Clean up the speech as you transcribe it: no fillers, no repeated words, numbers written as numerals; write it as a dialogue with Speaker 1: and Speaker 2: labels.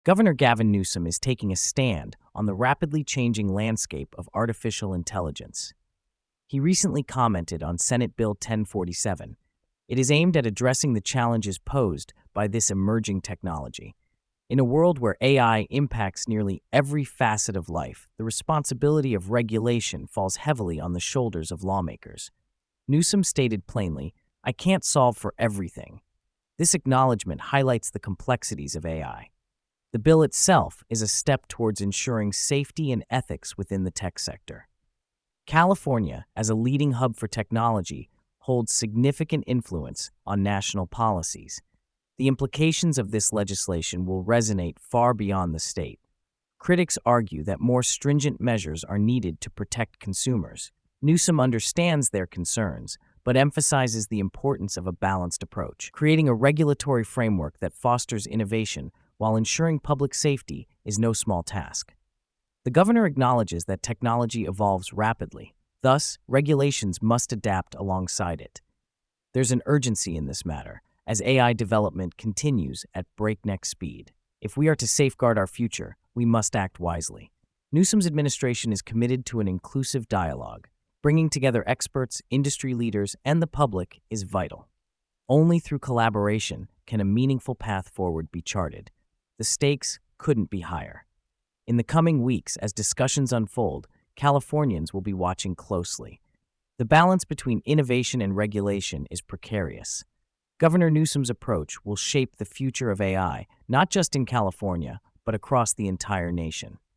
Speaker 1: Governor Gavin Newsom is taking a stand on the rapidly changing landscape of artificial intelligence. He recently commented on Senate Bill 1047. It is aimed at addressing the challenges posed by this emerging technology. In a world where AI impacts nearly every facet of life, the responsibility of regulation falls heavily on the shoulders of lawmakers. Newsom stated plainly, "I can't solve for everything." This acknowledgement highlights the complexities of AI. The bill itself is a step towards ensuring safety and ethics within the tech sector. California, as a leading hub for technology, holds significant influence on national policies. The implications of this legislation will resonate far beyond the state. Critics argue that more stringent measures are needed to protect consumers. Newsom understands their concerns, but emphasizes the importance of a balanced approach. Creating a regulatory framework that fosters innovation while ensuring public safety is no small task. The governor acknowledges that technology evolves rapidly, thus, regulations must adapt alongside it. There's an urgency in this matter, as AI development continues at breakneck speed. If we are to safeguard our future, we must act wisely. Newsom's administration is committed to an inclusive dialogue. Bringing together experts, industry leaders, and the public is vital. Only through collaboration can a meaningful path forward be charted. The stakes couldn't be higher. In the coming weeks, as discussions unfold, Californians will be watching closely. The balance between innovation and regulation is precarious. Governor Newsom's approach will shape the future of AI, not just in California, but across the entire nation.